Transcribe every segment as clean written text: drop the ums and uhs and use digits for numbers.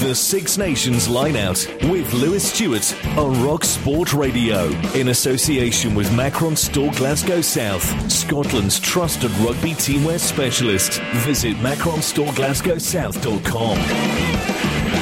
The Six Nations Line-Out with Lewis Stewart on Rock Sport Radio in association with Macron Store Glasgow South, Scotland's trusted rugby teamwear specialist. Visit macronstoreglasgowsouth.com.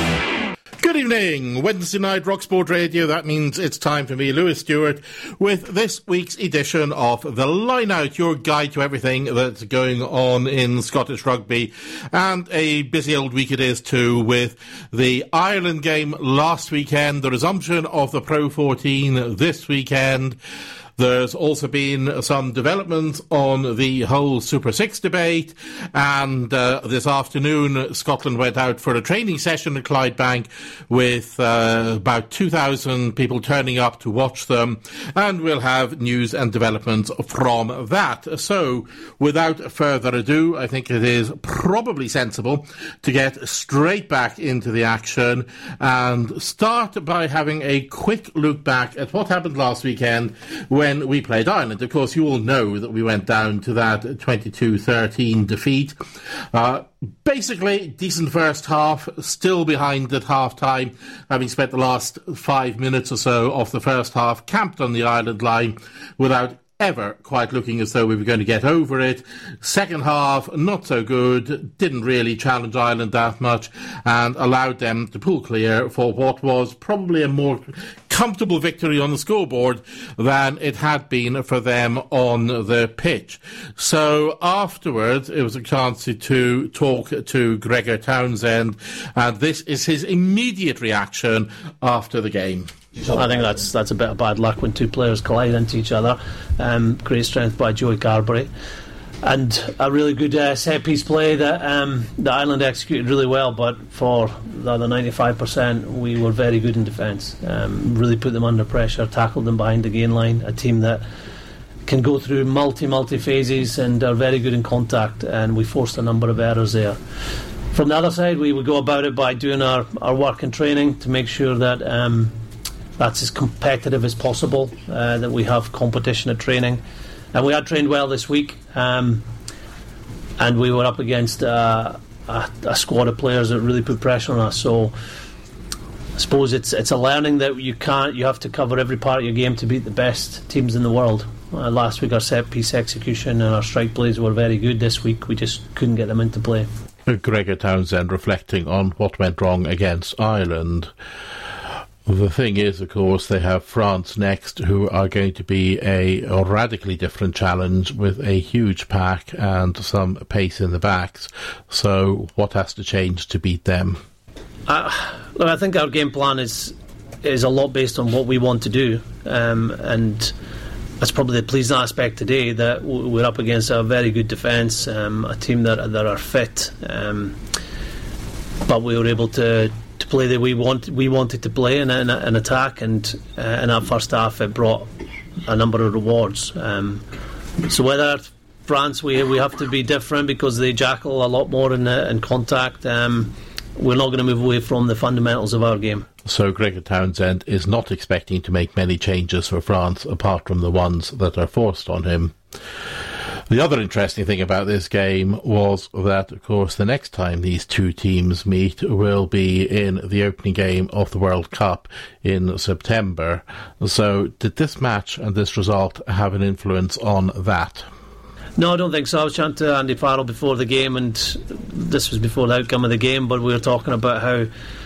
Good evening. Wednesday night, Rock Sport Radio. That means it's time for me, Lewis Stewart, with this week's edition of The Line Out, your guide to everything that's going on in Scottish rugby. And a busy old week it is too, with the Ireland game last weekend, the resumption of the Pro 14 this weekend. There's also been some developments on the whole Super 6 debate, and this afternoon Scotland went out for a training session at Clydebank with about 2,000 people turning up to watch them, and we'll have news and developments from that. So, without further ado, I think it is probably sensible to get straight back into the action and start by having a quick look back at what happened last weekend when we played Ireland. Of course, you all know that we went down to that 22-13 defeat. Basically, decent first half, still behind at half-time, having spent the last 5 minutes or so of the first half camped on the Ireland line without ever quite looking as though we were going to get over it. Second half, not so good, didn't really challenge Ireland that much and allowed them to pull clear for what was probably a more comfortable victory on the scoreboard than it had been for them on the pitch. So afterwards, it was a chance to talk to Gregor Townsend, and this is his immediate reaction after the game. I think that's a bit of bad luck when two players collide into each other. Great strength by Joey Carberry, and a really good set-piece play that the Ireland executed really well, but for the other 95% we were very good in defence. Really put them under pressure, tackled them behind the gain line, a team that can go through multi phases and are very good in contact, and we forced a number of errors there. From the other side, we would go about it by doing our work and training to make sure that that's as competitive as possible, that we have competition at training. And we had trained well this week, and we were up against a squad of players that really put pressure on us. So I suppose it's a learning that you have to cover every part of your game to beat the best teams in the world. Last week our set piece execution and our strike plays were very good. This week we just couldn't get them into play. Gregor Townsend reflecting on what went wrong against Ireland. The thing is, of course, they have France next, who are going to be a radically different challenge with a huge pack and some pace in the backs. So what has to change to beat them? Look, I think our game plan is a lot based on what we want to do, and that's probably the pleasing aspect today, that we're up against a very good defence, a team that are fit, but we were able to play that we wanted to play in an attack, and in that first half it brought a number of rewards. So whether France, we have to be different because they jackal a lot more in contact. We're not going to move away from the fundamentals of our game. So Gregor Townsend is not expecting to make many changes for France apart from the ones that are forced on him. The other interesting thing about this game was that, of course, the next time these two teams meet will be in the opening game of the World Cup in September. So did this match and this result have an influence on that? No, I don't think so. I was chatting to Andy Farrell before the game, and this was before the outcome of the game, but we were talking about how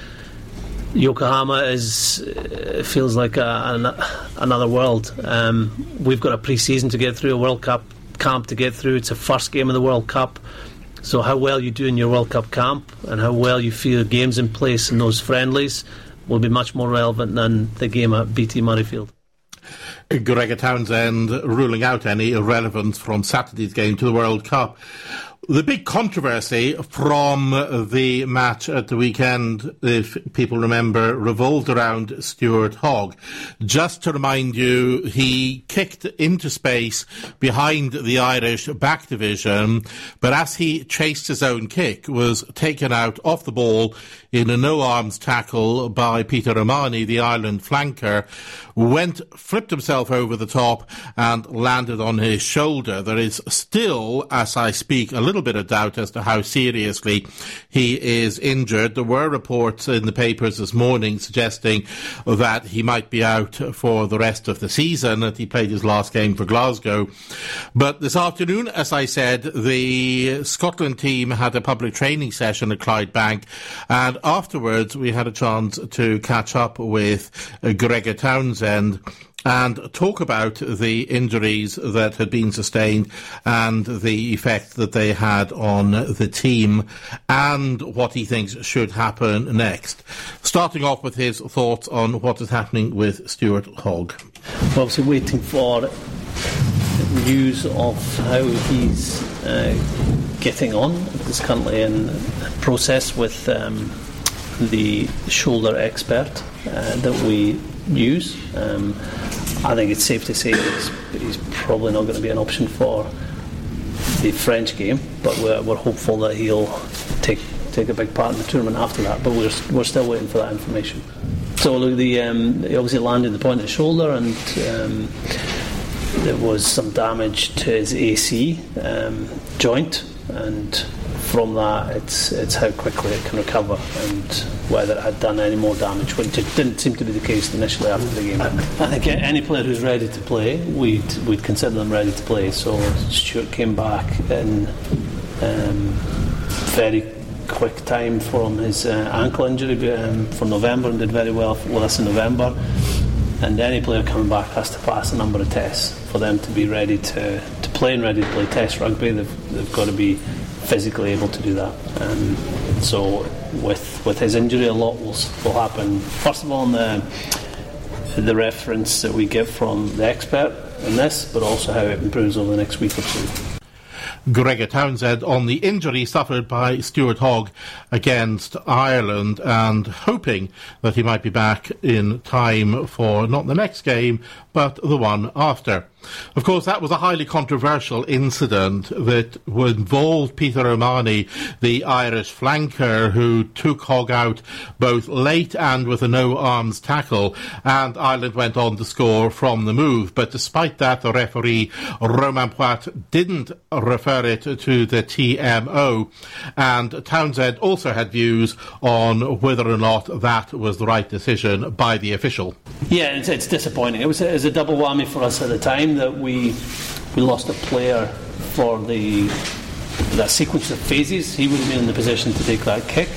Yokohama feels like another world. We've got a pre-season to get through, a World Cup camp to get through. It's the first game of the World Cup, so how well you do in your World Cup camp and how well you feel games in place in those friendlies will be much more relevant than the game at BT Murrayfield. Gregor Townsend ruling out any irrelevance from Saturday's game to the World Cup. The big controversy from the match at the weekend, if people remember, revolved around Stuart Hogg. Just to remind you, he kicked into space behind the Irish back division, but as he chased his own kick, was taken out off the ball in a no-arms tackle by Peter Romani, the Ireland flanker, flipped himself over the top and landed on his shoulder. There is still, as I speak, a little little bit of doubt as to how seriously he is injured. There were reports in the papers this morning suggesting that he might be out for the rest of the season, that he played his last game for Glasgow. But this afternoon, as I said, the Scotland team had a public training session at Clydebank, and afterwards we had a chance to catch up with Gregor Townsend and talk about the injuries that had been sustained and the effect that they had on the team and what he thinks should happen next. Starting off with his thoughts on what is happening with Stuart Hogg. We're obviously waiting for news of how he's getting on. He's currently in process with the shoulder expert that we use. I think it's safe to say that he's probably not going to be an option for the French game, but we're hopeful that he'll take a big part in the tournament after that, but we're still waiting for that information. So look, he obviously landed the point of the shoulder, and there was some damage to his AC joint, and from that it's how quickly it can recover and whether it had done any more damage, which it didn't seem to be the case initially after the game. I think any player who's ready to play, we'd consider them ready to play. So Stuart came back in very quick time from his ankle injury from November, and did very well with us in November. And any player coming back has to pass a number of tests for them to be ready to play and ready to play Test rugby. They've got to be physically able to do that. So with his injury, a lot will happen. First of all, in the reference that we give from the expert in this, but also how it improves over the next week or two. Gregor Townsend on the injury suffered by Stuart Hogg against Ireland, and hoping that he might be back in time for not the next game but the one after. Of course, that was a highly controversial incident that involved Peter O'Mahony, the Irish flanker, who took Hogg out both late and with a no-arms tackle, and Ireland went on to score from the move. But despite that, the referee, Romain Poit, didn't refer it to the TMO, and Townsend also had views on whether or not that was the right decision by the official. Yeah, it's disappointing. It was a double whammy for us at the time, that we lost a player for that sequence of phases. He would have been in the position to take that kick.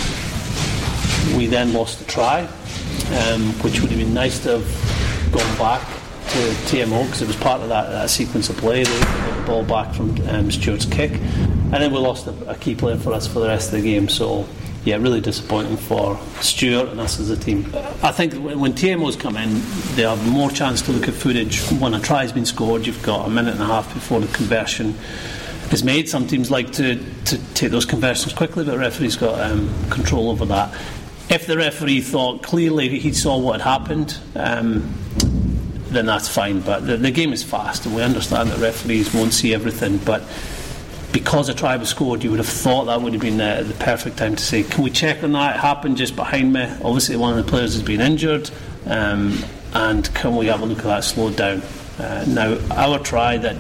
We then lost the try, which would have been nice to have gone back to TMO, because it was part of that sequence of play. They got the ball back from Stuart's kick, and then we lost a key player for us for the rest of the game. So yeah, really disappointing for Stuart and us as a team. I think when TMOs come in, they have more chance to look at footage. When a try has been scored, you've got a minute and a half before the conversion is made. Some teams like to take those conversions quickly, but the referee's got control over that. If the referee thought clearly he saw what had happened, then that's fine. But the game is fast, and we understand that referees won't see everything, but because a try was scored, you would have thought that would have been the perfect time to say, can we check on that? It happened just behind me. Obviously one of the players has been injured, and can we have a look at that slowed down? Now, our try that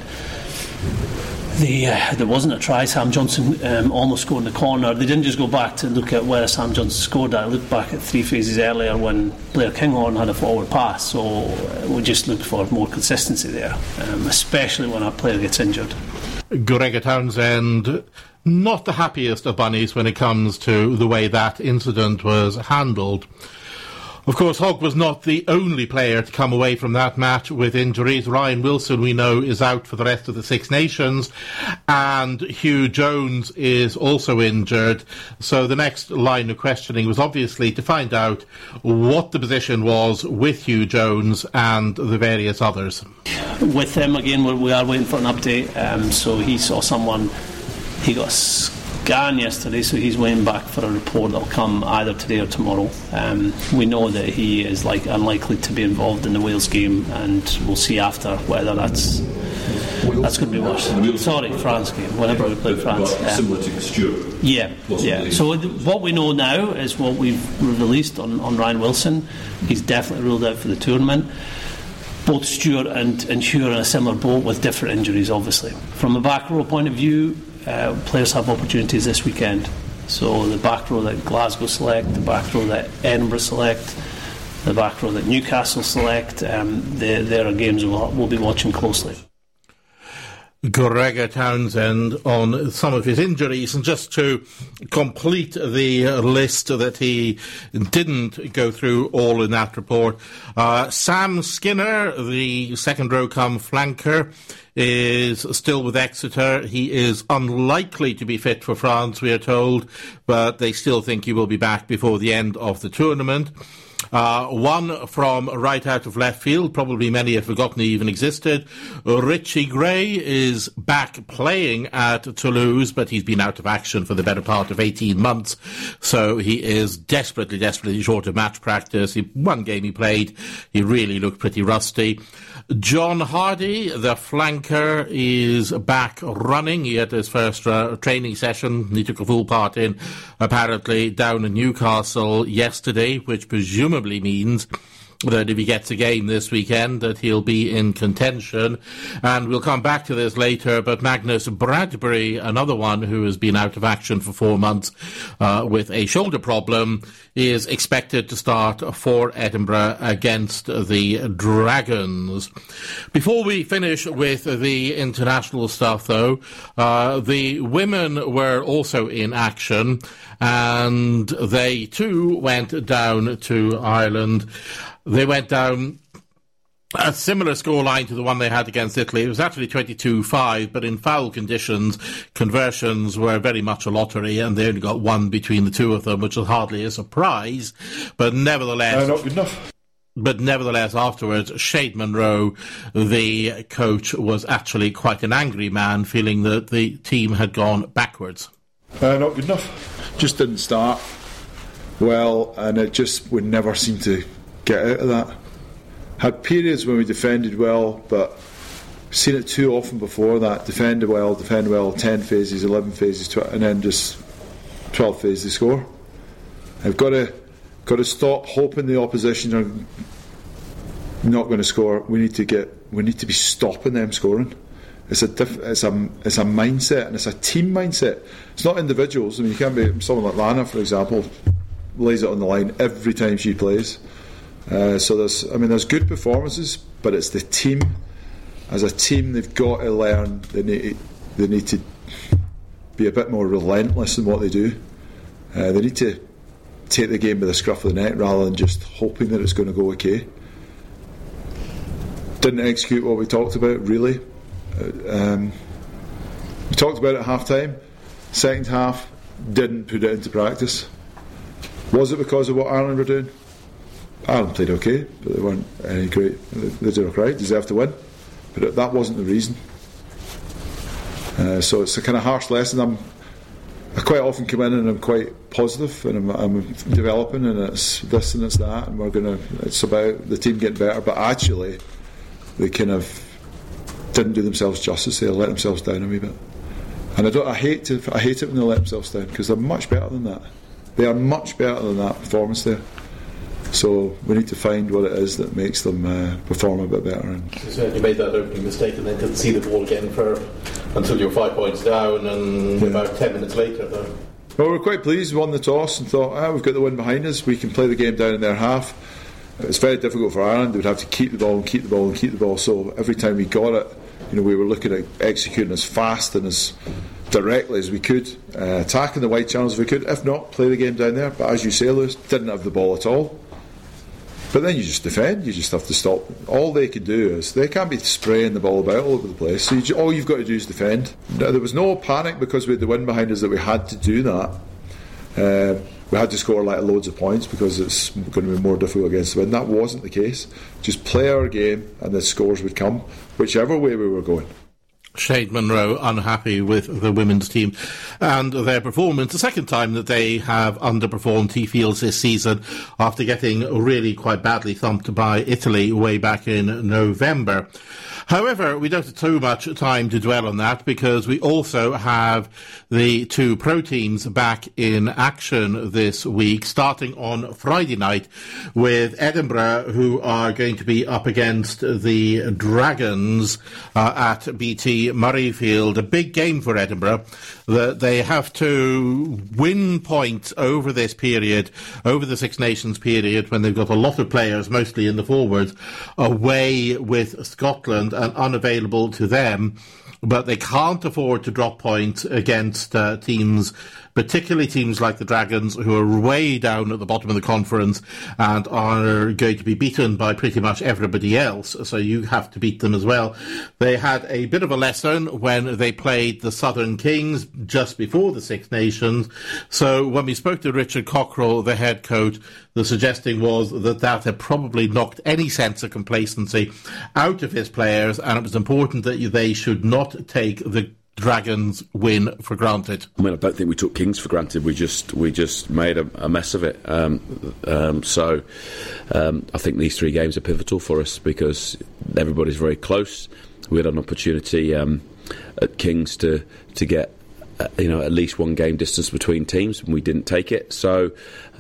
there wasn't a try. Sam Johnson almost scored in the corner. They didn't just go back to look at where Sam Johnson scored that. I looked back at 3 phases earlier when Blair Kinghorn had a forward pass, so we just looked for more consistency there, especially when our player gets injured. Gregor Townsend, not the happiest of bunnies when it comes to the way that incident was handled. Of course, Hogg was not the only player to come away from that match with injuries. Ryan Wilson, we know, is out for the rest of the Six Nations, and Hugh Jones is also injured. So the next line of questioning was obviously to find out what the position was with Hugh Jones and the various others. With him, again, we are waiting for an update. So he saw someone, he got scan yesterday, so he's waiting back for a report that'll come either today or tomorrow. We know that he is unlikely to be involved in the Wales game, and we'll see after whether that's going to be worse. France game, whenever we play France. Similar to Stuart. Yeah. So what we know now is what we've released on Ryan Wilson. He's definitely ruled out for the tournament. Both Stuart and Hugh are in a similar boat with different injuries, obviously. From a back row point of view, players have opportunities this weekend. So the back row that Glasgow select, the back row that Edinburgh select, the back row that Newcastle select, there are games we'll be watching closely. Gregor Townsend on some of his injuries, and just to complete the list that he didn't go through all in that report, Sam Skinner, the second row come flanker, is still with Exeter. He is unlikely to be fit for France, we are told, but they still think he will be back before the end of the tournament. One from right out of left field, probably many have forgotten he even existed. Richie Gray is back playing at Toulouse, but he's been out of action for the better part of 18 months, so he is desperately short of match practice. One game he played, he really looked pretty rusty. John Hardy, the flanker, is back running. He had his first training session. He took a full part in, apparently, down in Newcastle yesterday, which presumably means that if he gets a game this weekend, that he'll be in contention. And we'll come back to this later, but Magnus Bradbury, another one who has been out of action for 4 months with a shoulder problem, is expected to start for Edinburgh against the Dragons. Before we finish with the international stuff, though, the women were also in action, and they too went down to Ireland. They went down a similar scoreline to the one they had against Italy. It was actually 22-5, but in foul conditions, conversions were very much a lottery, and they only got one between the two of them, which was hardly a surprise. But nevertheless, not good enough. But nevertheless, afterwards, Shade Munro, the coach, was actually quite an angry man, feeling that the team had gone backwards. Not good enough. Just didn't start well, and it just would never seem to get out of that. Had periods when we defended well, but we've seen it too often before that. Defend well, 10 phases, 11 phases, and then just 12 phases to score. I've got to stop hoping the opposition are not going to score. We need to be stopping them scoring. It's a mindset, and it's a team mindset. It's not individuals. I mean, you can't be someone like Lana, for example, lays it on the line every time she plays. So there's good performances, but it's the team. As a team, they've got to learn. They need to be a bit more relentless in what they do. They need to take the game by the scruff of the neck rather than just hoping that it's going to go okay. Didn't execute what we talked about, really. We talked about it at half time. Second half, didn't put it into practice. Was it because of what Ireland were doing? Ireland played okay, but they weren't any great. They did okay, deserved to win, but that wasn't the reason. So it's a kind of harsh lesson. I quite often come in and I'm quite positive, and I'm developing, and it's this and it's that, and it's about the team getting better. But actually, they kind of didn't do themselves justice. They let themselves down a wee bit, and I hate it when they let themselves down, because they're much better than that. They are much better than that performance there. So we need to find what it is that makes them perform a bit better. And so you made that opening mistake and then didn't see the ball again until you were 5 points down, and about 10 minutes later, though. Well, we were quite pleased. We won the toss and thought, we've got the win behind us. We can play the game down in their half. It's very difficult for Ireland. They would have to keep the ball and keep the ball and keep the ball. So every time we got it, we were looking at executing as fast and as directly as we could, attacking the wide channels if we could. If not, play the game down there. But as you say, Lewis, didn't have the ball at all. But then you just defend. You just have to stop. All they can do is, they can't be spraying the ball about all over the place. So all you've got to do is defend. Now, there was no panic because we had the win behind us that we had to do that. We had to score loads of points because it's going to be more difficult against the win. That wasn't the case. Just play our game and the scores would come, whichever way we were going. Shade Munro unhappy with the women's team and their performance. The second time that they have underperformed, he feels, this season, after getting really quite badly thumped by Italy way back in November. However, we don't have too much time to dwell on that because we also have the two pro teams back in action this week, starting on Friday night with Edinburgh, who are going to be up against the Dragons at BT Murrayfield. A big game for Edinburgh. They have to win points over this period, over the Six Nations period, when they've got a lot of players, mostly in the forwards, away with Scotland and unavailable to them, but they can't afford to drop points against teams, particularly teams like the Dragons, who are way down at the bottom of the conference and are going to be beaten by pretty much everybody else, so you have to beat them as well. They had a bit of a lesson when they played the Southern Kings just before the Six Nations, so when we spoke to Richard Cockrell, the head coach, the suggesting was that had probably knocked any sense of complacency out of his players, and it was important that they should not take the Dragons win for granted. I mean, I don't think we took Kings for granted. We just made a mess of it. So I think these three games are pivotal for us because everybody's very close. We had an opportunity at Kings to get at least one game distance between teams, and we didn't take it. So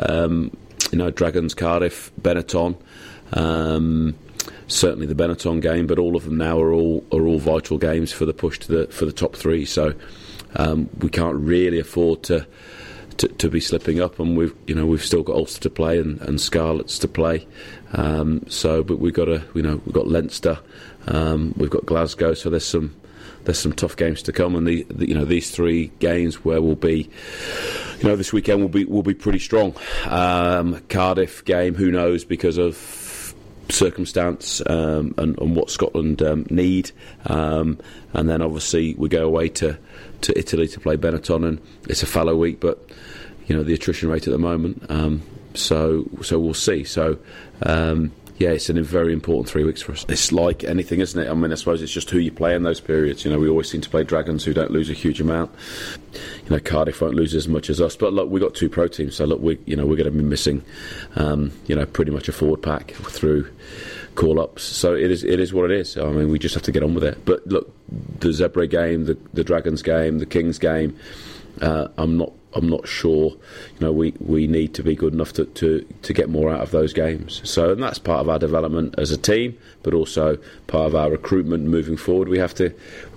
Dragons, Cardiff, Benetton. Certainly the Benetton game, but all of them now are all vital games for the push for the top three. So we can't really afford to be slipping up, and we've still got Ulster to play and Scarlets to play. But we've got Leinster, we've got Glasgow. So there's some tough games to come, and these three games where we'll be. This weekend will be pretty strong. Cardiff game, who knows, because of circumstance and what Scotland need, and then obviously we go away to Italy to play Benetton, and it's a fallow week, but the attrition rate at the moment, so we'll see. So it's a very important 3 weeks for us. It's like anything, isn't it? I mean, I suppose it's just who you play in those periods. We always seem to play Dragons, who don't lose a huge amount. Cardiff won't lose as much as us, but look, we've got two pro teams, so look, we're going to be missing pretty much a forward pack through call-ups, so it is what it is. I mean, we just have to get on with it. But look, the Zebre game, the Dragons game, the Kings game, I'm not sure. We need to be good enough to get more out of those games. So, and that's part of our development as a team, but also part of our recruitment moving forward. We have to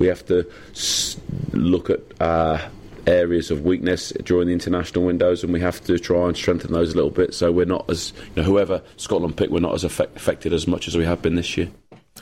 look at areas of weakness during the international windows, and we have to try and strengthen those a little bit. So we're not as whoever Scotland pick, we're not as affected as much as we have been this year.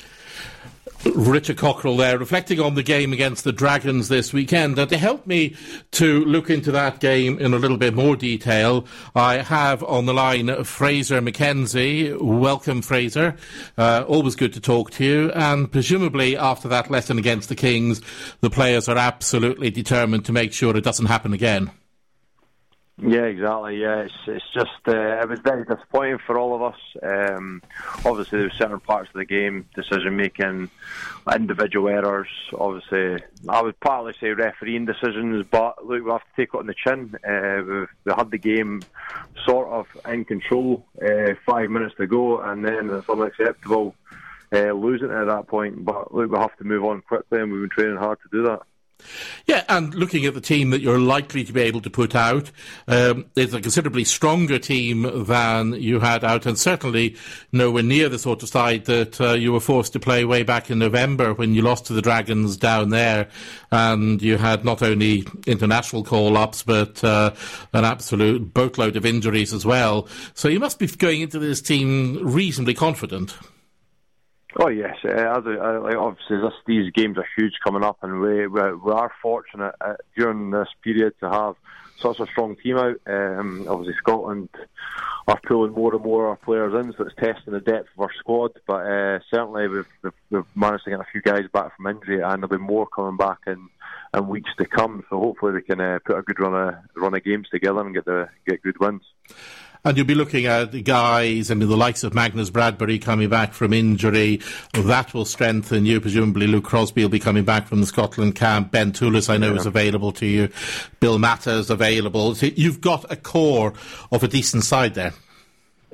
Richard Cockrell there, reflecting on the game against the Dragons this weekend. And to help me to look into that game in a little bit more detail, I have on the line Fraser McKenzie. Welcome, Fraser. Always good to talk to you. And presumably after that lesson against the Kings, the players are absolutely determined to make sure it doesn't happen again. Yeah, exactly. Yeah, it's just it was very disappointing for all of us. Obviously, there were certain parts of the game, decision making, individual errors. Obviously, I would partly say refereeing decisions, but look, we have to take it on the chin. We had the game sort of in control 5 minutes to go, and then it's unacceptable losing it at that point. But look, we have to move on quickly, and we've been training hard to do that. Yeah, and looking at the team that you're likely to be able to put out, it's a considerably stronger team than you had out, and certainly nowhere near the sort of side that you were forced to play way back in November when you lost to the Dragons down there, and you had not only international call-ups, but an absolute boatload of injuries as well. So you must be going into this team reasonably confident. Oh yes, obviously these games are huge coming up, and we are fortunate during this period to have such a strong team out. Obviously Scotland are pulling more and more of our players in, so it's testing the depth of our squad. But certainly we've managed to get a few guys back from injury, and there'll be more coming back in weeks to come. So hopefully we can put a good run of games together and get good wins. And you'll be looking at the guys, the likes of Magnus Bradbury coming back from injury. That will strengthen you. Presumably Luke Crosby will be coming back from the Scotland camp. Ben Toulis, I know, is available to you. Bill Matter is available. So you've got a core of a decent side there.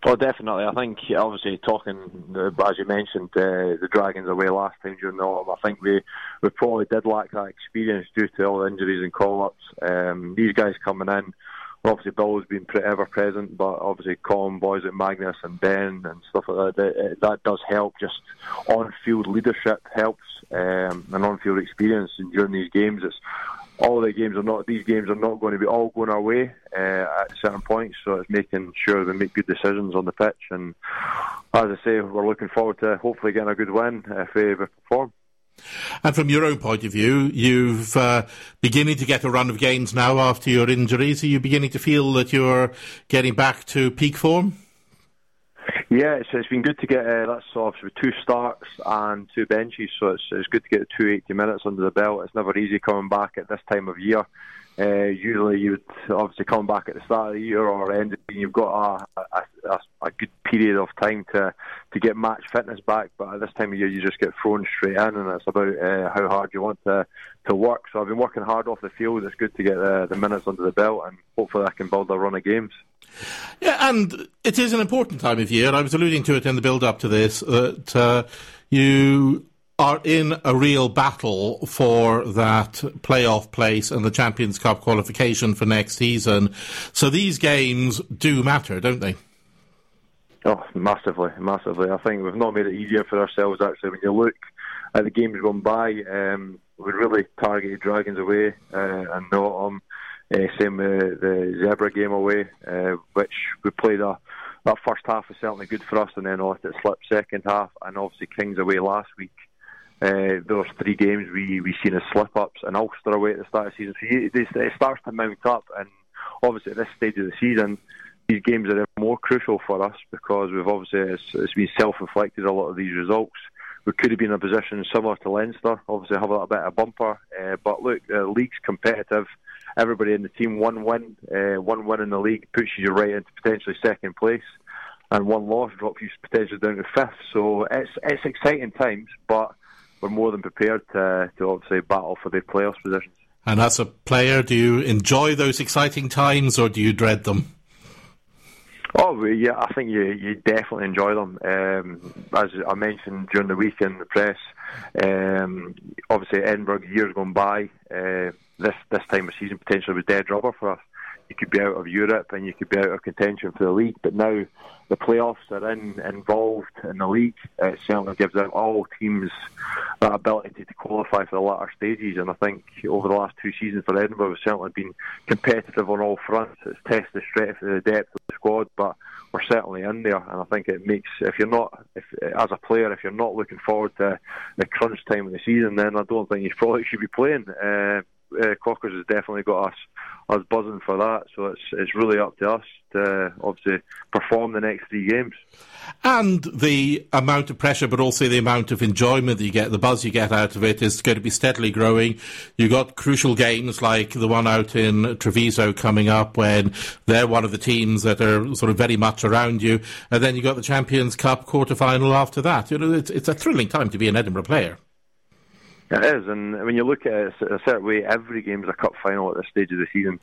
Oh, definitely. I think, obviously, talking, as you mentioned, the Dragons away last time during the autumn, I think we probably did lack that experience due to all the injuries and call-ups. These guys coming in, obviously Bill's been ever present, but obviously Colin, boys like Magnus and Ben and stuff like that does help. Just on-field leadership helps, and on-field experience. And during these games, these games are not going to be all going our way at certain points, so it's making sure we make good decisions on the pitch. And as I say, we're looking forward to hopefully getting a good win if we perform. And from your own point of view, you've beginning to get a run of games now after your injuries. Are you beginning to feel that you're getting back to peak form? Yeah, it's been good to get that's obviously with 2 starts and 2 benches, so it's good to get 280 minutes under the belt. It's never easy coming back at this time of year. Usually you would obviously come back at the start of the year or end of the year. You've got a good period of time to get match fitness back, but at this time of year you just get thrown straight in, and it's about how hard you want to work. So I've been working hard off the field. It's good to get the minutes under the belt, and hopefully I can build a run of games. Yeah, and it is an important time of year. I was alluding to it in the build-up to this, that you are in a real battle for that playoff place and the Champions Cup qualification for next season. So these games do matter, don't they? Oh, massively, massively. I think we've not made it easier for ourselves, actually. When you look at the games gone by, we really targeted Dragons away and Nottingham. Same with the Zebra game away, which we played that first half was certainly good for us, and then let it slip second half, and obviously Kings away last week. Those 3 games we seen as slip-ups, and Ulster away at the start of the season. So it starts to mount up, and obviously at this stage of the season, these games are more crucial for us because we've obviously it's been self-inflicted, a lot of these results. We could have been in a position similar to Leinster, obviously have a little bit of a bumper, but look, the league's competitive. Everybody in the team, one win in the league pushes you right into potentially second place, and 1 loss drops you potentially down to 5th. So it's exciting times, but we're more than prepared to obviously battle for the playoffs positions. And as a player, do you enjoy those exciting times or do you dread them? Oh, yeah, I think you definitely enjoy them. As I mentioned during the week in the press, obviously Edinburgh, years gone by, this time of season potentially was dead rubber for us. You could be out of Europe and you could be out of contention for the league, but now the playoffs are involved in the league. It certainly gives out all teams that ability to qualify for the latter stages, and I think over the last 2 seasons for Edinburgh we've certainly been competitive on all fronts. It's tested the strength of the depth of the squad, but we're certainly in there, and I think it makes, as a player, if you're not looking forward to the crunch time of the season, then I don't think you probably should be playing. Cockers has definitely got us buzzing for that, so it's really up to us to obviously perform the next 3 games. And the amount of pressure, but also the amount of enjoyment that you get, the buzz you get out of it, is going to be steadily growing. You've got crucial games like the one out in Treviso coming up, when they're one of the teams that are sort of very much around you, and then you've got the Champions Cup quarter-final after that. You know, it's a thrilling time to be an Edinburgh player. It is, and when you look at it a certain way, every game is a cup final at this stage of the season.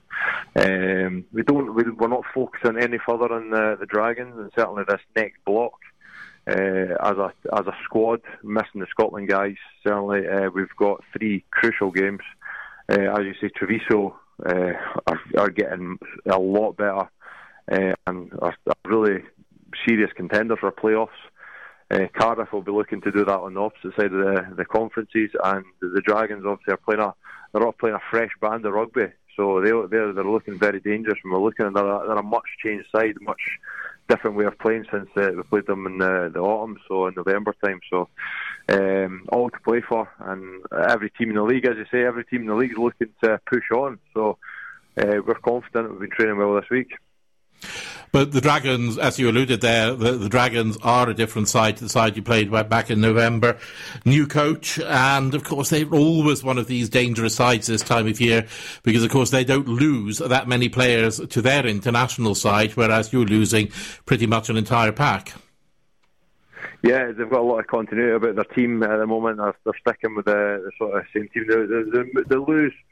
We're not focusing any further on the Dragons, and certainly this next block. As a squad, missing the Scotland guys, certainly we've got 3 crucial games. As you say, Treviso are getting a lot better and are really serious contender for playoffs. Cardiff will be looking to do that on the opposite side of the conferences, and the Dragons obviously they're all playing a fresh brand of rugby, so they're looking very dangerous. When we're looking at they're a much changed side, much different way of playing since we played them in the autumn, so in November time. So all to play for, and every team in the league, as you say, every team in the league is looking to push on. So we're confident. We've been training well this week. But the Dragons, as you alluded there, the Dragons are a different side to the side you played back in November. New coach, and of course they're always one of these dangerous sides this time of year, because of course they don't lose that many players to their international side, whereas you're losing pretty much an entire pack. Yeah, they've got a lot of continuity about their team at the moment. They're sticking with the sort of same team. They lose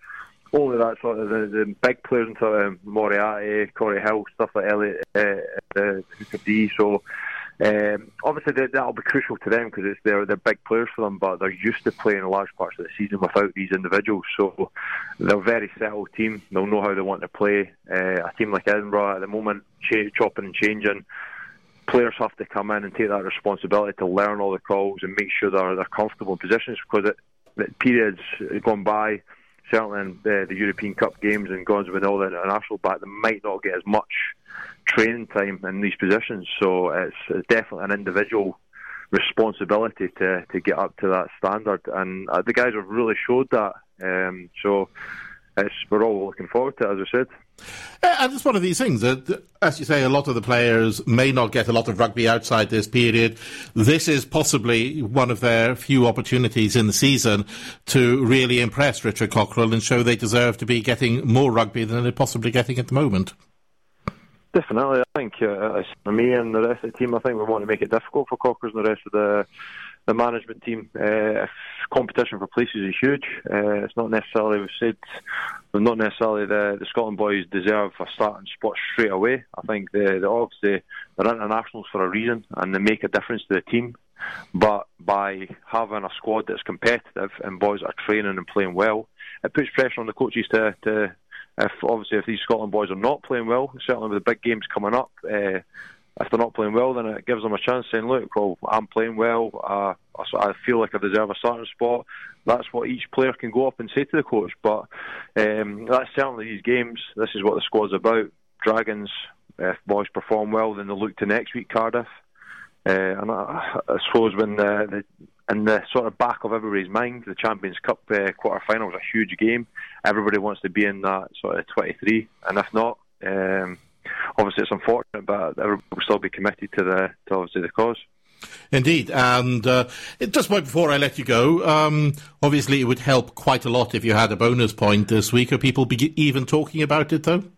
only that sort of the big players in sort of Moriarty, Corey Hill, stuff like Elliot, Hooker D. So obviously that'll be crucial to them because they're big players for them, but they're used to playing large parts of the season without these individuals. So they're a very settled team. They'll know how they want to play. A team like Edinburgh at the moment, chopping and changing. Players have to come in and take that responsibility to learn all the calls and make sure they're comfortable in positions, because the periods gone by, certainly in the European Cup games and gone with all the international back, they might not get as much training time in these positions. So it's definitely an individual responsibility to get up to that standard, and the guys have really showed that. So we're all looking forward to it, as I said. And it's one of these things that, as you say, a lot of the players may not get a lot of rugby outside this period. This is possibly one of their few opportunities in the season to really impress Richard Cockerill and show they deserve to be getting more rugby than they're possibly getting at the moment. Definitely. I think for me and the rest of the team, I think we want to make it difficult for Cockers and the rest of the management team. If competition for places is huge, it's not necessarily, not necessarily the Scotland boys deserve a starting spot straight away. I think obviously they're internationals for a reason and they make a difference to the team. But by having a squad that's competitive and boys are training and playing well, it puts pressure on the coaches to if these Scotland boys are not playing well, certainly with the big games coming up, if they're not playing well, then it gives them a chance saying, look, well, I'm playing well, I feel like I deserve a starting spot. That's what each player can go up and say to the coach. But that's certainly these games. This is what the squad's about. Dragons, if boys perform well, then they'll look to next week, Cardiff. And I suppose when in the sort of back of everybody's mind, the Champions Cup quarter-final was a huge game. Everybody wants to be in that sort of 23, and if not, obviously it's unfortunate, but everybody will still be committed to obviously the cause. Indeed, and just before I let you go, obviously it would help quite a lot if you had a bonus point this week. Are people even talking about it, though?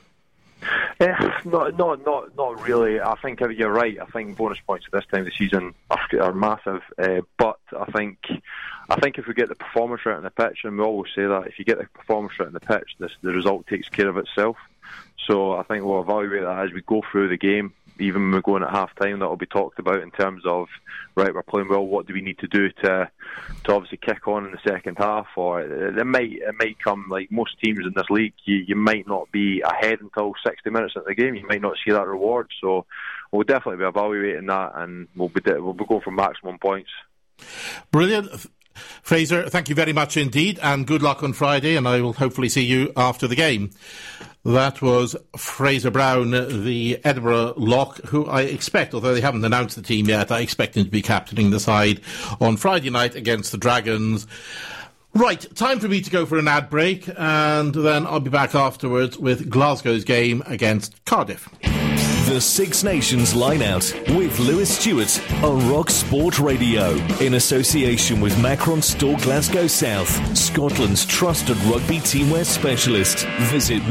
Not really. I think you're right. I think bonus points at this time of the season are massive. But I think if we get the performance right on the pitch, and we always say that if you get the performance right on the pitch, the result takes care of itself. So I think we'll evaluate that as we go through the game. Even when we're going at half time, that will be talked about in terms of, right, we're playing well, what do we need to do to obviously kick on in the second half? Or it might come, like most teams in this league, you might not be ahead until 60 minutes into the game. You might not see that reward. So we'll definitely be evaluating that, and we'll be going for maximum points. Brilliant. Fraser, thank you very much indeed, and good luck on Friday, and I will hopefully see you after the game. That was Fraser Brown, the Edinburgh lock, who I expect, although they haven't announced the team yet, I expect him to be captaining the side on Friday night against the Dragons. Right, time for me to go for an ad break, and then I'll be back afterwards with Glasgow's game against Cardiff. The Six Nations Line-Out with Lewis Stewart on Rock Sport Radio in association with Macron Store Glasgow South, Scotland's trusted rugby teamwear specialist. Visit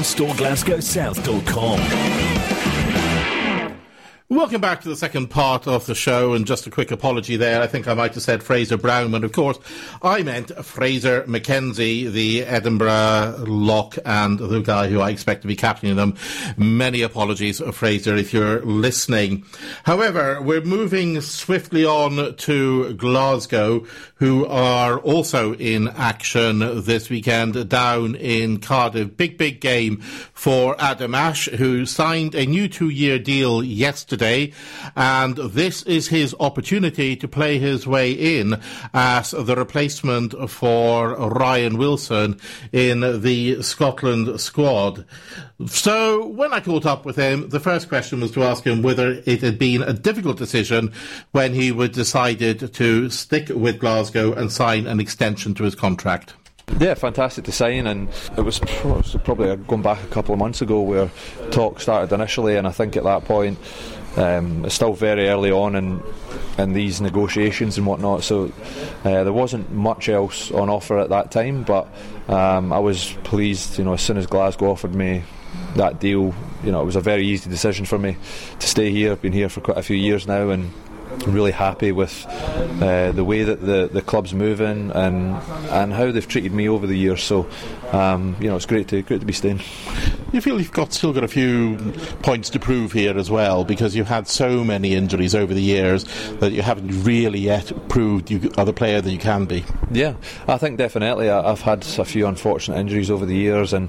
macronstoreglasgowsouth.com. Welcome back to the second part of the show, and just a quick apology there. I think I might have said Fraser Brown, but of course I meant Fraser McKenzie, the Edinburgh lock and the guy who I expect to be captaining them. Many apologies, Fraser, if you're listening. However, we're moving swiftly on to Glasgow, who are also in action this weekend down in Cardiff. Big game for Adam Ashe, who signed a new 2-year deal yesterday, and this is his opportunity to play his way in as the replacement for Ryan Wilson in the Scotland squad. So when I caught up with him, the first question was to ask him whether it had been a difficult decision when he decided to stick with Glasgow and sign an extension to his contract. Yeah, fantastic to sign, and it was probably going back a couple of months ago where talk started initially, and I think at that point it's still very early on in these negotiations and whatnot, so there wasn't much else on offer at that time, but I was pleased, as soon as Glasgow offered me that deal, it was a very easy decision for me to stay here. I've been here for quite a few years now, and really happy with the way that the club's moving and how they've treated me over the years. So it's great to be staying. You feel you've still got a few points to prove here as well, because you've had so many injuries over the years that you haven't really yet proved you are the player that you can be. Yeah, I think definitely. I've had a few unfortunate injuries over the years, and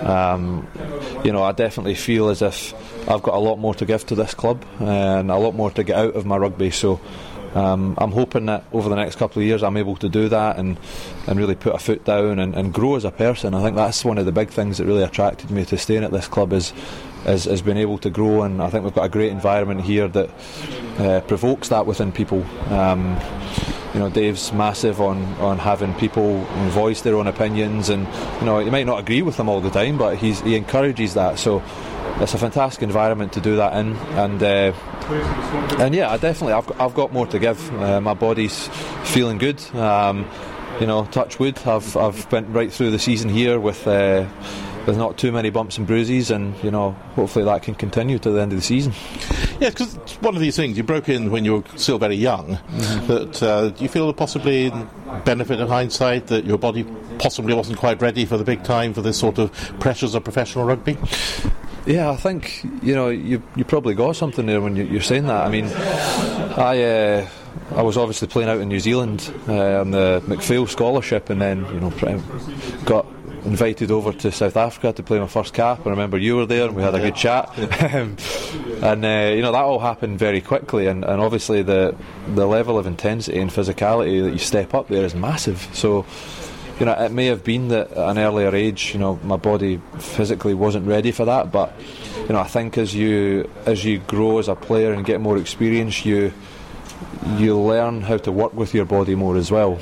I definitely feel as if I've got a lot more to give to this club and a lot more to get out of my rugby. So I'm hoping that over the next couple of years I'm able to do that and really put a foot down and grow as a person. I think that's one of the big things that really attracted me to staying at this club is being able to grow, and I think we've got a great environment here that provokes that within people. Dave's massive on having people voice their own opinions, and you might not agree with them all the time, but he encourages that. So it's a fantastic environment to do that in, and yeah, I've got more to give. My body's feeling good. Touch wood. I've been right through the season here with not too many bumps and bruises, and hopefully that can continue to the end of the season. Yeah, because it's one of these things, you broke in when you were still very young, but do you feel possibly benefit of hindsight that your body possibly wasn't quite ready for the big time, for this sort of pressures of professional rugby? Yeah, I think you probably got something there when you're saying that. I mean, I was obviously playing out in New Zealand on the McPhail scholarship, and then got invited over to South Africa to play my first cap. I remember you were there and we had a good chat. And that all happened very quickly, and obviously the level of intensity and physicality that you step up there is massive. So it may have been that at an earlier age my body physically wasn't ready for that, but I think as you grow as a player and get more experience, you learn how to work with your body more as well.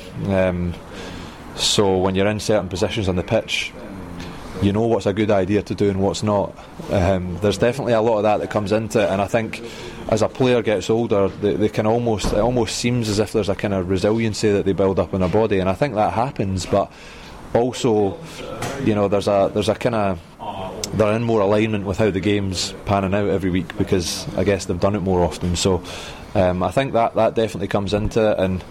So when you're in certain positions on the pitch, you know what's a good idea to do and what's not. There's definitely a lot of that comes into it, and I think as a player gets older, it almost seems as if there's a kind of resiliency that they build up in their body, and I think that happens. But also, there's a kind of, they're in more alignment with how the game's panning out every week, because I guess they've done it more often. So I think that definitely comes into it, and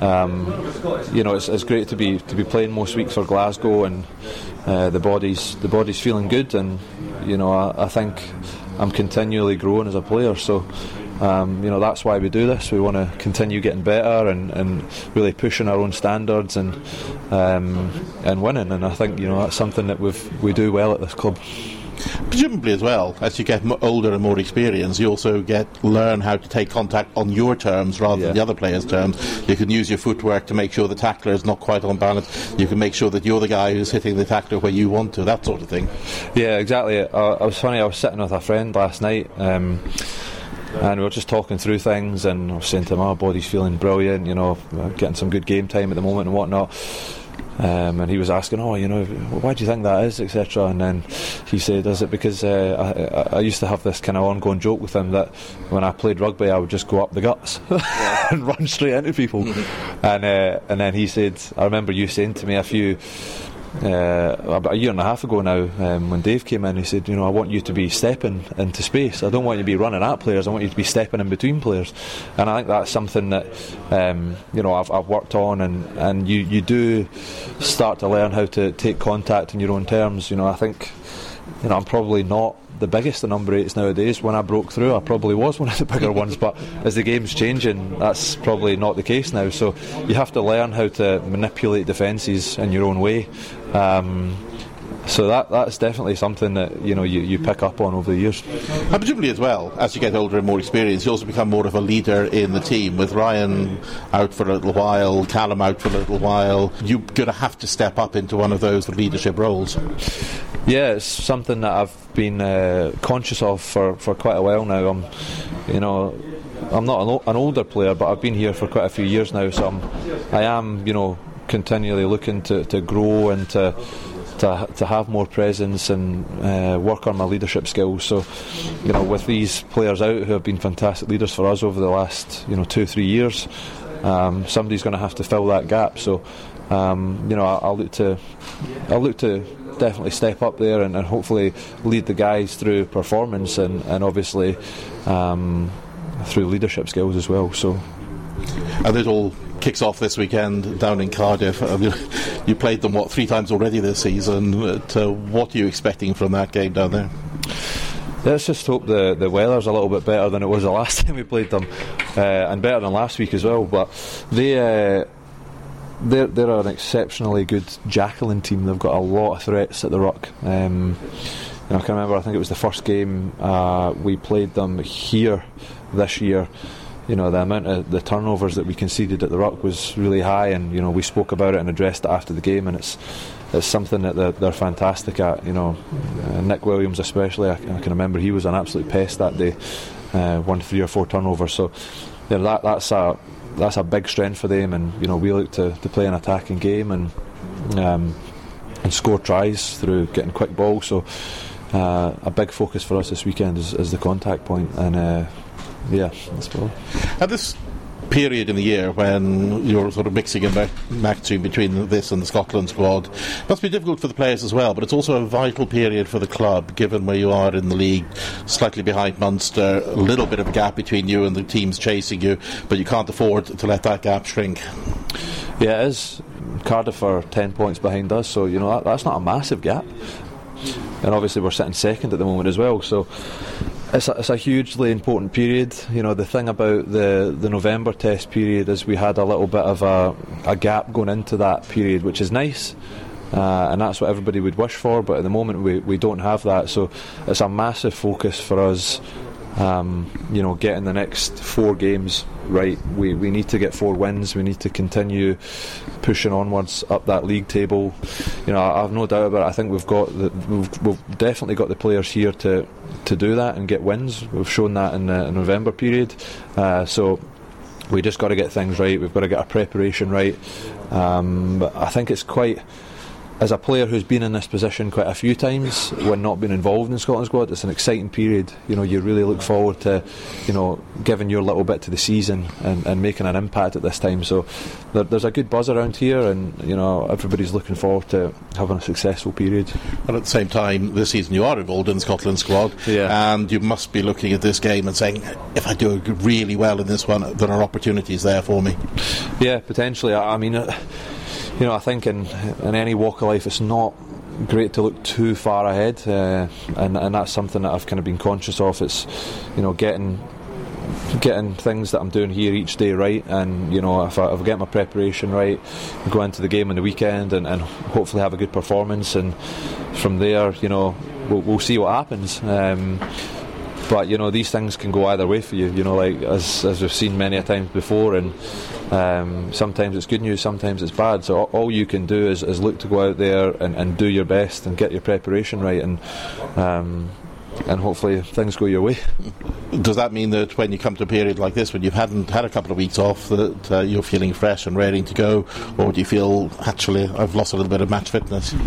it's great to be playing most weeks for Glasgow, and the body's feeling good, and I think I'm continually growing as a player. So that's why we do this. We want to continue getting better and really pushing our own standards and winning. And I think that's something that we do well at this club. Presumably as well, as you get older and more experienced, you also learn how to take contact on your terms rather than the other player's terms. You can use your footwork to make sure the tackler is not quite on balance. You can make sure that you're the guy who's hitting the tackler where you want to, that sort of thing. Yeah, exactly. I was sitting with a friend last night, and we were just talking through things, and I was saying to him, my body's feeling brilliant, getting some good game time at the moment and whatnot. And he was asking, why do you think that is, etc. And then he said, is it because I used to have this kind of ongoing joke with him that when I played rugby I would just go up the guts and run straight into people. And then he said, I remember you saying to me about a year and a half ago now, when Dave came in, he said, I want you to be stepping into space. I don't want you to be running at players. I want you to be stepping in between players. And I think that's something that I've worked on, and you do start to learn how to take contact in your own terms. I think I'm probably not the biggest of number 8s nowadays. When I broke through, I probably was one of the bigger ones, but as the game's changing, that's probably not the case now. So you have to learn how to manipulate defences in your own way. So that's definitely something that you pick up on over the years. And presumably as well, as you get older and more experienced, you also become more of a leader in the team. With Ryan out for a little while, Callum out for a little while, you're going to have to step up into one of those leadership roles. Yeah, it's something that I've been conscious of for quite a while now. I'm not an older player, but I've been here for quite a few years now, so I am continually looking to grow and to have more presence and work on my leadership skills. So with these players out who have been fantastic leaders for us over the last 2-3 years, somebody's going to have to fill that gap. So I'll look to definitely step up there and hopefully lead the guys through performance and obviously through leadership skills as well. So, and it all kicks off this weekend down in Cardiff. You played them 3 times already this season. What are you expecting from that game down there? Let's just hope the weather's a little bit better than it was the last time we played them, and better than last week as well. But they're an exceptionally good Jacqueline team. They've got a lot of threats at the ruck. I can remember, I think it was the first game we played them here this year. The amount of the turnovers that we conceded at the ruck was really high, and we spoke about it and addressed it after the game, and it's something that they're fantastic at. Nick Williams especially, I can remember he was an absolute pest that day, won 3 or 4 turnovers. So that's a big strength for them, and we look to play an attacking game and score tries through getting quick balls. So a big focus for us this weekend is the contact point, and that's probably. At this period in the year when you're sort of mixing and matching between this and the Scotland squad, it must be difficult for the players as well, but it's also a vital period for the club, given where you are in the league, slightly behind Munster, a little bit of a gap between you and the teams chasing you, but you can't afford to let that gap shrink. Yeah, it is. Cardiff are 10 points behind us, so that's not a massive gap, and obviously we're sitting second at the moment as well, so it's a hugely important period. The thing about the November test period is we had a little bit of a gap going into that period, which is nice, and that's what everybody would wish for, but at the moment we don't have that, so it's a massive focus for us. Getting the next 4 games right. We need to get 4 wins. We need to continue pushing onwards up that league table. I've no doubt about it. I think we've definitely got the players here to do that and get wins. We've shown that in the November period. So we just got to get things right. We've got to get our preparation right. But I think it's quite. As a player who's been in this position quite a few times when not being involved in Scotland squad, it's an exciting period. You really look forward to giving your little bit to the season and making an impact at this time. So there's a good buzz around here, and everybody's looking forward to having a successful period. And at the same time, this season you are involved in the Scotland squad, and you must be looking at this game and saying, if I do really well in this one, there are opportunities there for me. Yeah, potentially. I think in any walk of life, it's not great to look too far ahead, and that's something that I've kind of been conscious of. It's getting things that I'm doing here each day right, and if I get my preparation right, go into the game on the weekend and hopefully have a good performance, and from there we'll see what happens. But these things can go either way for you. As we've seen many a times before, and sometimes it's good news, sometimes it's bad. So all you can do is look to go out there and do your best and get your preparation right, and hopefully things go your way. Does that mean that when you come to a period like this, when you hadn't had a couple of weeks off, that you're feeling fresh and ready to go, or do you feel actually I've lost a little bit of match fitness?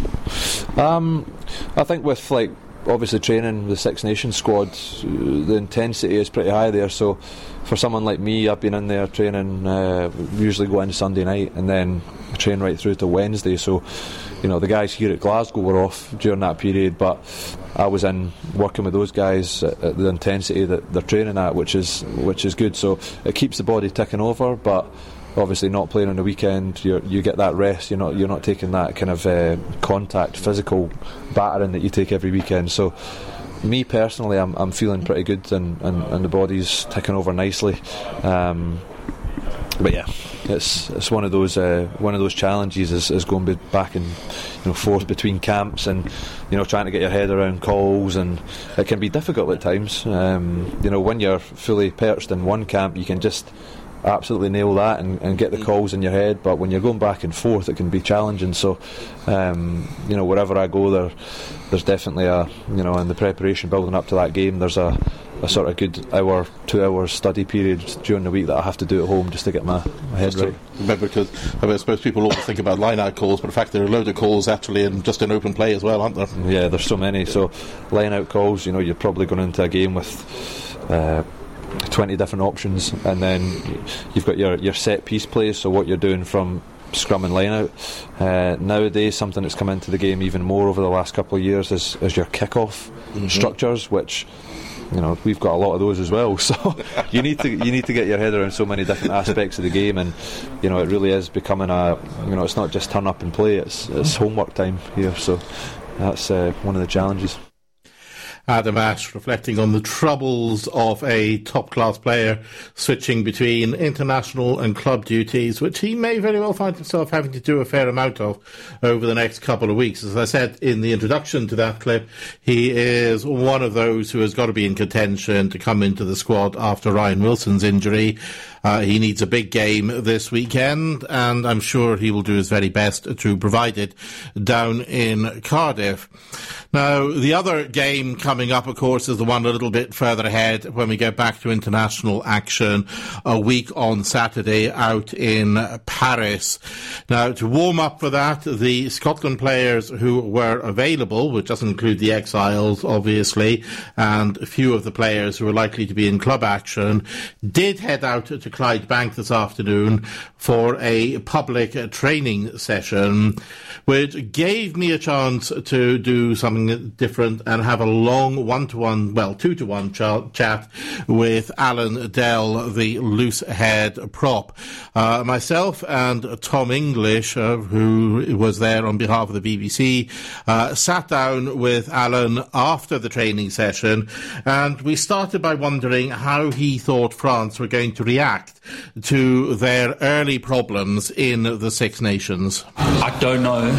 I think with obviously training the Six Nations squad, the intensity is pretty high there, so for someone like me, I've been in there training, usually go in Sunday night and then train right through to Wednesday, so the guys here at Glasgow were off during that period, but I was in working with those guys at the intensity that they're training at, which is good, so it keeps the body ticking over, but obviously not playing on the weekend, you get that rest. You're not taking that kind of contact, physical battering that you take every weekend. So me personally, I'm feeling pretty good, and the body's ticking over nicely. But yeah, it's one of those challenges is going back and forth between camps, and trying to get your head around calls, and it can be difficult at times. When you're fully perched in one camp, you can just absolutely nail that and get the calls in your head, but when you're going back and forth, it can be challenging. So wherever I go, there's definitely in the preparation building up to that game, there's a sort of good 2 hours study period during the week that I have to do at home just to get my head right. Remember, because I suppose people always think about line-out calls, but in fact there are a load of calls actually in open play as well, aren't there? Yeah, there's so many. So line-out calls, you're probably going into a game with 20 different options, and then you've got your set piece plays, so what you're doing from scrum and line out. Nowadays, something that's come into the game even more over the last couple of years is your kick-off structures, which we've got a lot of those as well. So you need to get your head around so many different aspects of the game, and it really is becoming it's not just turn up and play. It's homework time here. So that's one of the challenges. Adam Ash reflecting on the troubles of a top-class player switching between international and club duties, which he may very well find himself having to do a fair amount of over the next couple of weeks. As I said in the introduction to that clip, he is one of those who has got to be in contention to come into the squad after Ryan Wilson's injury. He needs a big game this weekend, and I'm sure he will do his very best to provide it down in Cardiff. Now, the other game coming up, of course, is the one a little bit further ahead when we get back to international action a week on Saturday out in Paris. Now, to warm up for that, the Scotland players who were available, which doesn't include the exiles, obviously, and a few of the players who are likely to be in club action, did head out to Clydebank this afternoon for a public training session, which gave me a chance to do something different and have a long 2-to-1 chat with Alan Dell, the loose head prop. Myself and Tom English, who was there on behalf of the BBC, sat down with Alan after the training session, and we started by wondering how he thought France were going to react to their early problems in the Six Nations. I don't know,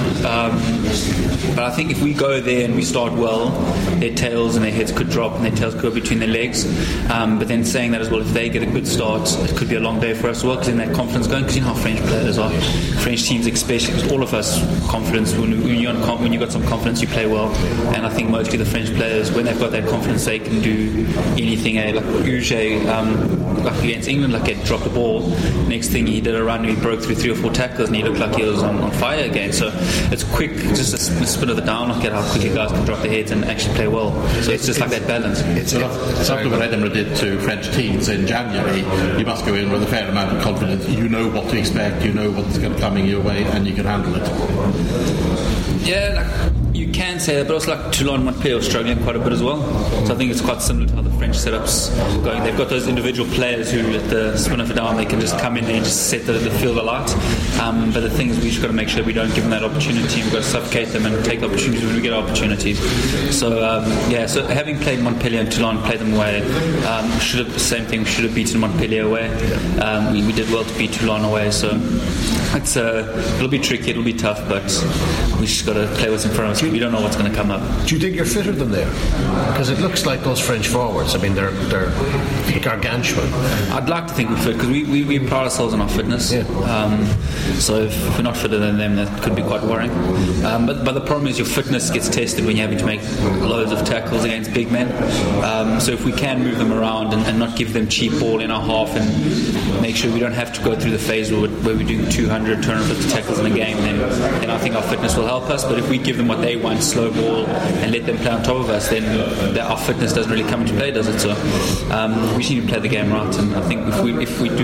but I think if we go there and we start well, their tails and their heads could drop and their tails could go between their legs. But then saying that as well, if they get a good start, it could be a long day for us as well, because then that confidence going, because you know how French players are. French teams, especially, all of us, confidence. When you got some confidence, you play well. And I think mostly the French players, when they've got that confidence, they can do anything. Like Uge, like against England, like he dropped the ball. Next thing he did a run, he broke through 3 or 4 tackles, and he looked like he was on fire again. So it's quick, just a spin of the down, look at how quickly guys can drop their heads and actually play well. So it's just like that balance. It's something what Edinburgh did to French teams in January. You must go in with a fair amount of confidence. You know what to expect, you know what's coming your way, and you can handle it. Yeah, you can say that, but also like Toulon, Montpellier are struggling quite a bit as well. So I think it's quite similar to how the French setup's going. They've got those individual players who, at the spin of a down, they can just come in there and just set the field alight. But the thing is, we just got to make sure we don't give them that opportunity. We've got to suffocate them and take opportunities when we get opportunities. So so having played Montpellier and Toulon, played them away, same thing. We should have beaten Montpellier away. We did well to beat Toulon away. So it'll be tricky, it'll be tough, but we just got to play what's in front of us. We don't know what's going to come up. Do you think you're fitter than there? Because it looks like those French forwards, I mean, they're gargantuan. I'd like to think we're fit, because we pride ourselves on our fitness. Yeah. So if we're not fitter than them, that could be quite worrying. But the problem is your fitness gets tested when you're having to make loads of tackles against big men. So if we can move them around and not give them cheap ball in our half, and make sure we don't have to go through the phase where we're doing 200, 250 tackles in a game, then I think our fitness will help us. But if we give them what they want, slow ball, and let them play on top of us, then our fitness doesn't really come into play, does it? So we just need to play the game right, and I think if we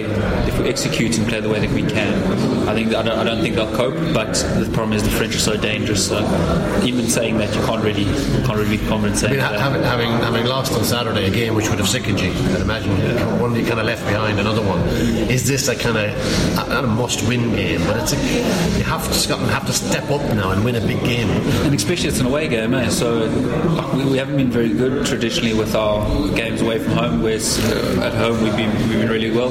execute and play the way that we can, I don't think they'll cope. But the problem is the French are so dangerous. So even saying that, you can't really be confident saying that. Having lost on Saturday a game which would have sickened you, I'd imagine one you kind of left behind, another one. Is this a kind of not a must-win game, but Scotland have to step up now and win a big game, and especially it's an away game, eh? So we haven't been very good traditionally with our games away from home, whereas at home we've been really well.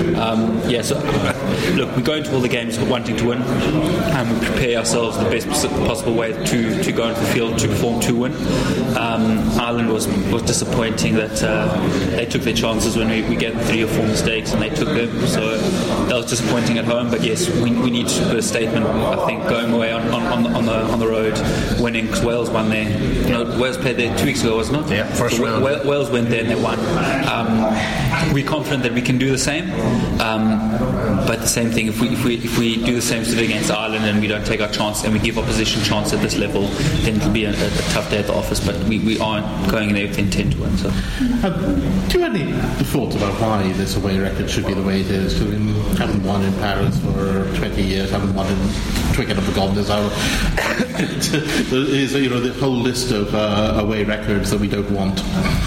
So look, we go into all the games wanting to win, and we prepare ourselves the best possible way to go into the field to perform to win. Ireland was disappointing that they took their chances when we get 3 or 4 mistakes, and they took them, so that was disappointing at home. But yes, we need to put a statement, I think, going away on the road, winning, because Wales won there. Wales played there 2 weeks ago, wasn't it? Yeah, first round. Wales went there and they won. we're confident that we can do the same. But the same thing, if we do the same sort against Ireland and we don't take our chance and we give opposition chance at this level, then it'll be a tough day at the office. But we aren't going in there with the intent to win. So, do you have any thoughts about why this away record should be the way it is? We haven't won in Paris for 20 years, haven't won in Twickenham for goodness. There's the whole list of away records that we don't want.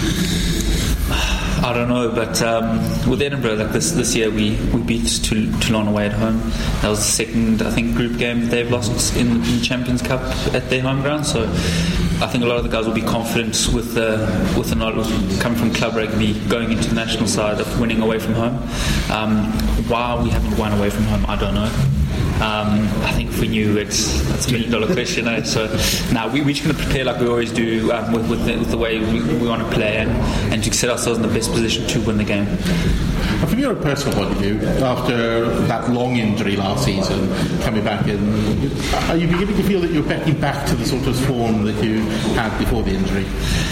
I don't know, but with Edinburgh, like this year, we beat Toulon away at home. That was the second, I think, group game that they've lost in the Champions Cup at their home ground. So I think a lot of the guys will be confident with the knowledge coming from club rugby, going into the national side of winning away from home. Why we haven't won away from home, I don't know. I think if we knew, that's a $1 million question. So now we're just going to prepare like we always do with the way we want to play and to set ourselves in the best position to win the game. From your personal point of view, after that long injury last season, coming back in, are you beginning to feel that you're getting back to the sort of form that you had before the injury?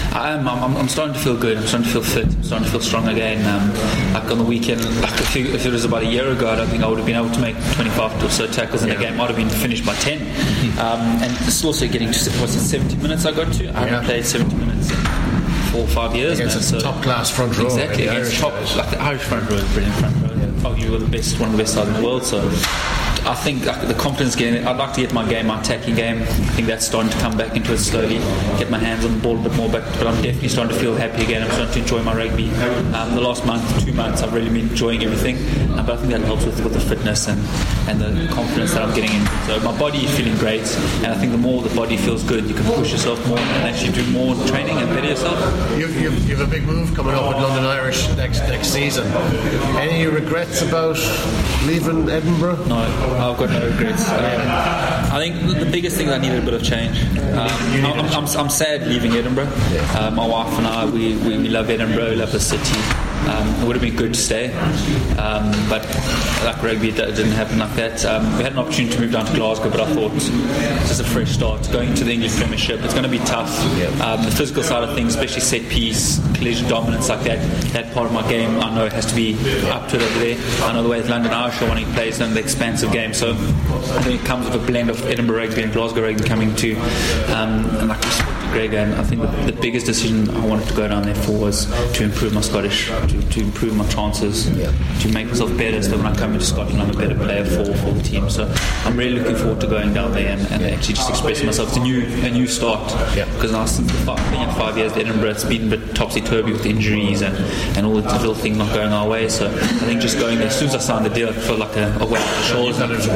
I'm starting to feel good. I'm starting to feel fit. I'm starting to feel strong again. Like on the weekend, like if it was about a year ago, I don't think I would have been able to make 25 or so tackles in a game. I'd have been finished by 10. And it's also getting to 70 minutes I got to. I haven't played 70 minutes in 4 or 5 years. Against top class front row. Exactly. Against the Irish front row is brilliant front row. Probably one of the best sides in the world. So I think the confidence getting. I'd like to get my attacking game. I think that's starting to come back into it slowly. Get my hands on the ball a bit more, but I'm definitely starting to feel happy again. I'm starting to enjoy my rugby. The last 2 months, I've really been enjoying everything. But I think that helps with the fitness and the confidence that I'm getting in. So my body is feeling great, and I think the more the body feels good, you can push yourself more and actually do more training and better yourself. You have a big move coming up with London Irish next season. Any regrets about leaving Edinburgh? No, I've got no regrets. I think the biggest thing is I needed a bit of change. I'm sad leaving Edinburgh. My wife and I, we love Edinburgh, we love the city. It would have been good to stay, but like rugby, it didn't happen like that. We had an opportunity to move down to Glasgow, but I thought it's just a fresh start. Going into the English Premiership, it's going to be tough. The physical side of things, especially set piece, collision dominance like that part of my game, I know it has to be up to it over there. I know the way the London Irish are wanting to play is an expansive game, so I think it comes with a blend of Edinburgh rugby and Glasgow rugby coming to, and like Greg, and I think the biggest decision I wanted to go down there for was to improve my Scottish, to improve my chances, to make myself better, so that when I come into Scotland I'm a better player for the team. So I'm really looking forward to going down there and actually just expressing myself. It's a new start, because now since being 5 years at Edinburgh, it's been a bit topsy-turvy with injuries and all the little things not going our way. So I think just going there, as soon as I signed the deal, I felt like a weight off the shoulders.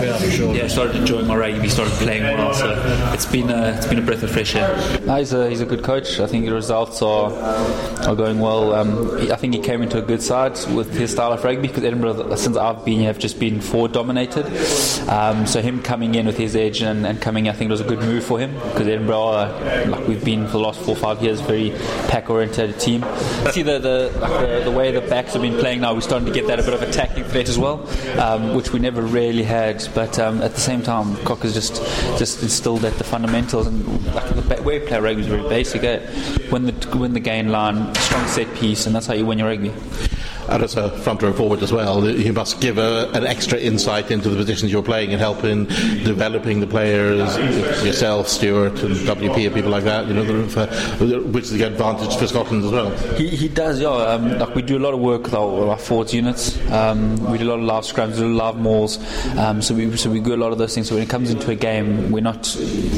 I started enjoying my rugby, started playing well, so it's been a breath of fresh air. He's a good coach. I think the results are going well. I think he came into a good side with his style of rugby, because Edinburgh, since I've been here, have just been forward dominated. So him coming in with his edge and coming, I think it was a good move for him, because Edinburgh, like we've been for the last 4 or 5 years, very pack oriented team. See the way the backs have been playing now, we're starting to get that a bit of attacking threat as well, which we never really had. But at the same time, Cock has just instilled that the fundamentals and like the way we play rugby is very basic. Win the gain line, strong set piece, and that's how you win your rugby. And as a front row forward as well, you must give an extra insight into the positions you're playing and help in developing the players, yourself, Stuart, and WP, and people like that. Which is the advantage for Scotland as well. He does, yeah. Like we do a lot of work with our forwards units. We do a lot of live scrums, we do live mauls. So we do a lot of those things. So when it comes into a game, we don't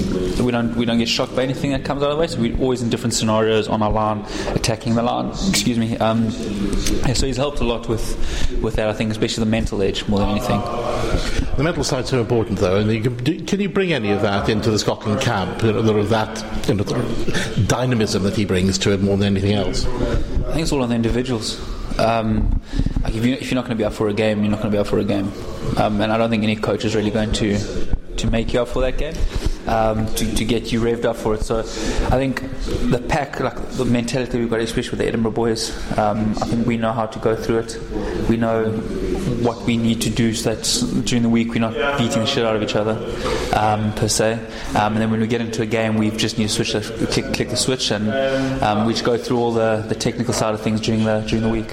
get shocked by anything that comes out of the way. So we're always in different scenarios on our line, attacking the line. Excuse me. So he's helped a lot with that, I think, especially the mental edge more than anything. The mental side's so important, though. And can you bring any of that into the Scotland camp? That dynamism that he brings to it more than anything else. I think it's all on the individuals. Like if you're not going to be up for a game, you're not going to be up for a game. And I don't think any coach is really going to make you up for that game. To get you revved up for it. So I think the pack, like the mentality we've got, especially with the Edinburgh boys, I think we know how to go through it. We know what we need to do so that during the week we're not beating the shit out of each other, per se. And then when we get into a game, we just need to click the switch, and we just go through all the technical side of things during the week.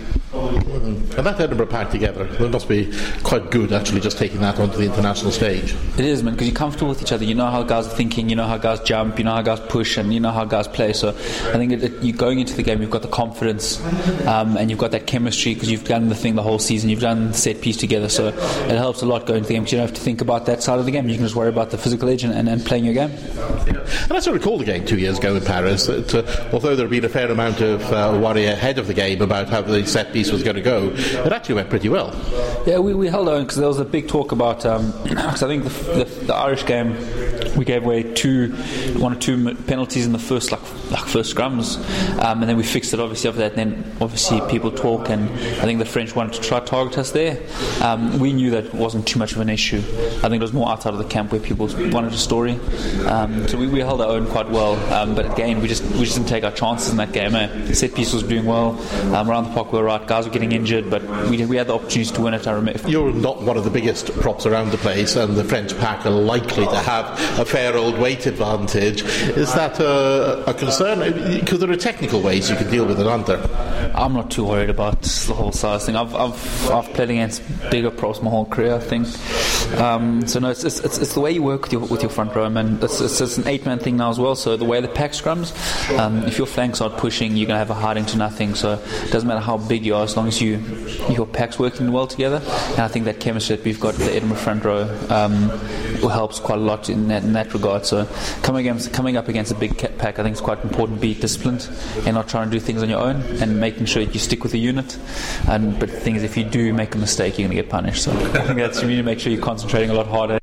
And that Edinburgh pack together, it must be quite good actually just taking that onto the international stage. It is, man, because you're comfortable with each other. You know how guys are thinking, you know how guys jump, you know how guys push, and you know how guys play. So I think you're going into the game, you've got the confidence, and you've got that chemistry because you've done the thing the whole season. You've done the set piece together, so it helps a lot going into the game because you don't have to think about that side of the game. You can just worry about the physical edge and playing your game. And I sort of recall the game 2 years ago in Paris. Although there had been a fair amount of worry ahead of the game about how the set piece was going to go, it actually went pretty well. Yeah, we held on because there was a big talk about because I think the Irish game we gave away one or two penalties in the first first scrums, and then we fixed it obviously after that. And then obviously people talk, and I think the French wanted to try to target us there. We knew that wasn't too much of an issue. I think it was more outside of the camp where people wanted a story. So we held our own quite well, but again we just didn't take our chances in that game. The set piece was doing well, around the park we were right, guys were getting injured, but we had the opportunities to win it. I remember. You're not one of the biggest props around the place, and the French pack are likely to have a fair old weight advantage. Is that a concern? Because there are technical ways you can deal with it, aren't there? I'm not too worried about the whole size thing. I've played against bigger props my whole career, I think. So no, it's the way you work with your front row, man. It's an 8-man thing now as well. So the way the pack scrums, if your flanks aren't pushing, you're going to have a hiding to nothing. So it doesn't matter how big you are, as long as your pack's working well together. And I think that chemistry that we've got with the Edinburgh front row helps quite a lot in that regard. So coming up against a big pack, I think it's quite important. Be disciplined and not trying to do things on your own, and making sure that you stick with the unit. But the thing is, if you do make a mistake, you're going to get punished. So I think that's you need to make sure you're concentrating a lot harder.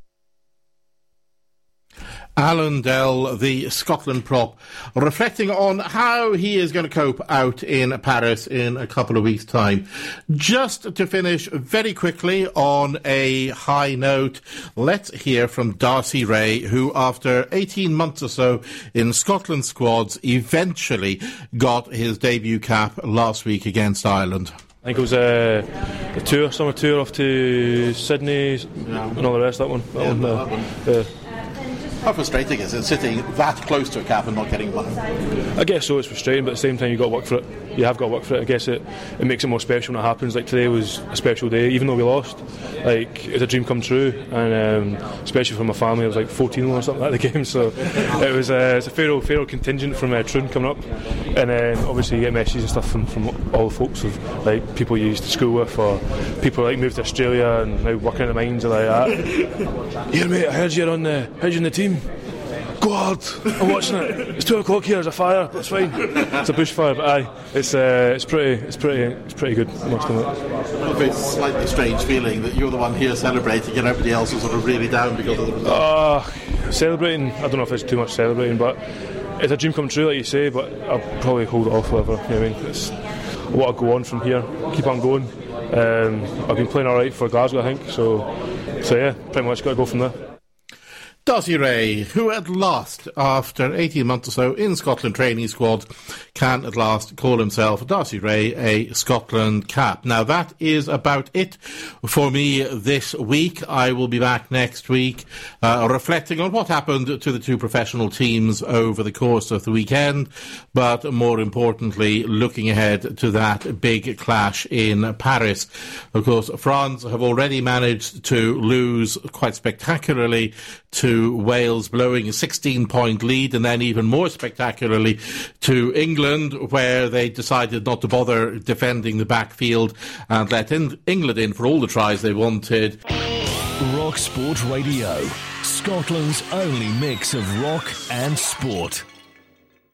Alan Dell, the Scotland prop, reflecting on how he is going to cope out in Paris in a couple of weeks' time. Just to finish very quickly on a high note, let's hear from Darcy Ray, who after 18 months or so in Scotland squads eventually got his debut cap last week against Ireland. I think it was a summer tour off to Sydney and all the rest of that one. How frustrating is it sitting that close to a cap and not getting one? I guess so, it's frustrating, but at the same time you've got to work for it. You have got to work for it. I guess it makes it more special when it happens. Like today was a special day, even though we lost. Like it's a dream come true, and especially for my family, I was like 14 or something like the game. So it was it's a fair contingent from Troon coming up, and then obviously you get messages and stuff from all the folks of like people you used to school with, or people like moved to Australia and now working in the mines and like that. Yeah, mate, I heard you're in the team. Go hard! I'm watching it. It's 2 o'clock here. There's a fire. That's fine. It's a bushfire, but aye, it's pretty good. I must admit. A very slightly strange feeling that you're the one here celebrating and everybody else is sort of really down because of the result. Celebrating. I don't know if it's too much celebrating, but it's a dream come true, like you say. But I'll probably hold it off, whatever. You know what I mean? I want to go on from here. Keep on going. I've been playing all right for Glasgow, I think. So yeah, pretty much got to go from there. Darcy Ray, who at last, after 18 months or so in Scotland training squad, can at last call himself, Darcy Ray, a Scotland cap. Now that is about it for me this week. I will be back next week reflecting on what happened to the two professional teams over the course of the weekend, but more importantly, looking ahead to that big clash in Paris. Of course, France have already managed to lose quite spectacularly to Wales, blowing a 16-point lead, and then even more spectacularly to England, where they decided not to bother defending the backfield and let England in for all the tries they wanted. Rock Sport Radio, Scotland's only mix of rock and sport.